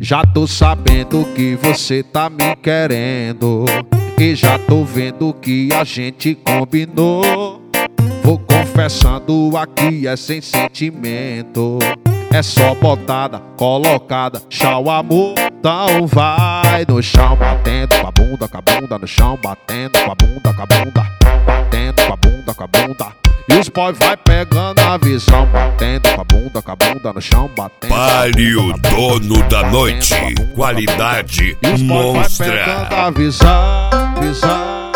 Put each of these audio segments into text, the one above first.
Já tô sabendo que você tá me querendo e já tô vendo que a gente combinou. Vou confessando aqui, é sem sentimento, é só botada, colocada, tchau amor. Então vai no chão, batendo com a bunda no chão, batendo com a bunda, batendo com a bunda. E os boys vai pegando a visão, batendo com a bunda no chão, batendo. Pare o dono da noite, qualidade monstra. Vai pegando a visão.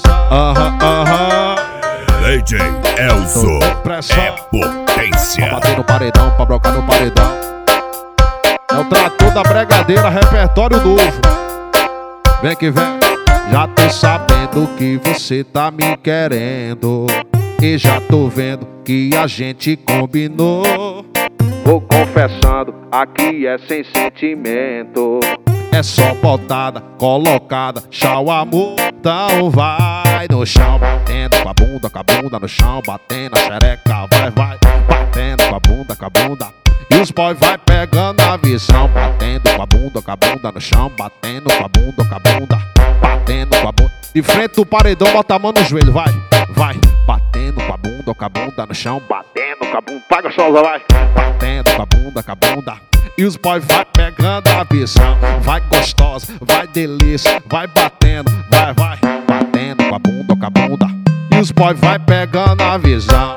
DJ Elzo é potência. Pra bater no paredão, pra brocar no paredão. É o trator da bregadeira, repertório novo. Vem que vem. Já tô sabendo que você tá me querendo e já tô vendo que a gente combinou. Vou confessando, aqui é sem sentimento, é só botada, colocada, tchau amor. Então vai no chão, batendo com a bunda no chão, batendo a xereca, vai, batendo com a bunda. E os boys vai pegando a visão, batendo com a bunda no chão, batendo com a bunda, batendo com a bunda. De frente do paredão, bota a mão no joelho, vai, batendo com a bunda no chão, batendo com a bunda, vai gostosa, vai, batendo com a bunda. E os boys vai pegando a visão, vai gostosa, vai delícia, vai batendo, vai, batendo com a bunda. E os boys vai pegando a visão.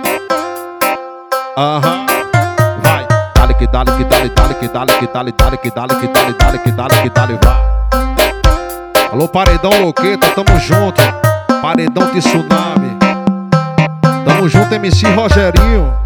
Vai, dale que dale, vai. Alô paredão Loqueta, tamo junto. Paredão de Tsunami. Tamo junto, MC Rogerinho.